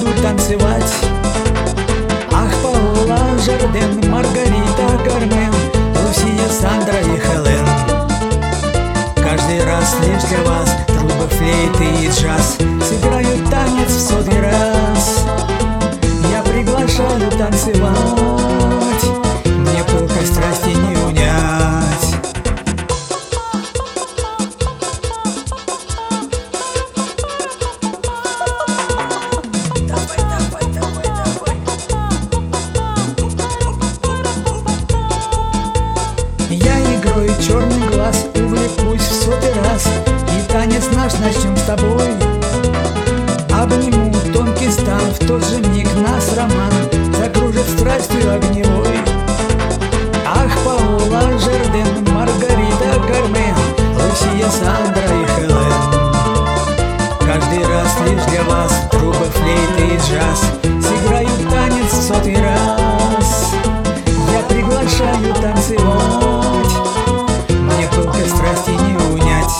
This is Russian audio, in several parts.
буду танцевать. Ах, Паола, Жарден, Маргарита, Кармен, Лусия, Сандра и Хелен. Каждый раз лишь для вас трубы, флейты и джаз сыграют танец в 100-й раз. Я приглашаю танцевать, мне пылкой страсти не унять. Давай, давай, давай, давай. Я игрой черный глаз увлекусь в 100-й раз, и танец наш начнем с тобой. Обниму тонкий стан, в тот же миг нас роман закружит страстью огневой. Ах, Паола, Жарден, Маргарита, Кармен, Лусия, Сандра и Хелен. Каждый раз лишь для вас трубы, флейты и джаз сыграют танец в 100-й раз. Я приглашаю танцевать, мне пылкой страсти не унять.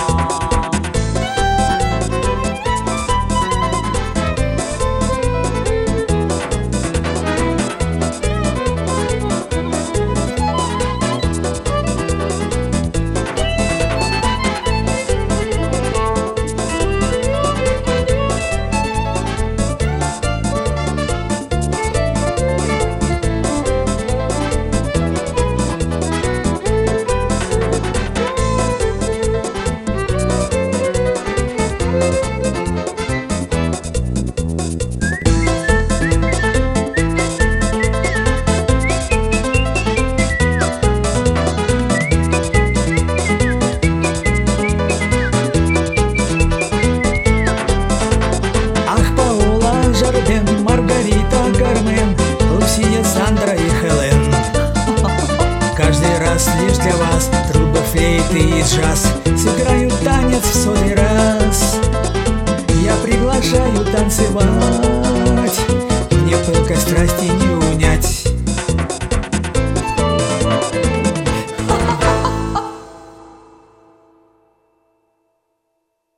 Жарден, Маргарита, Кармен, Лусия, Сандра и Хелен. Каждый раз лишь для вас трубы, флейты и джаз сыграют танец в 100-й раз. Я приглашаю танцевать, мне пылкой страсти не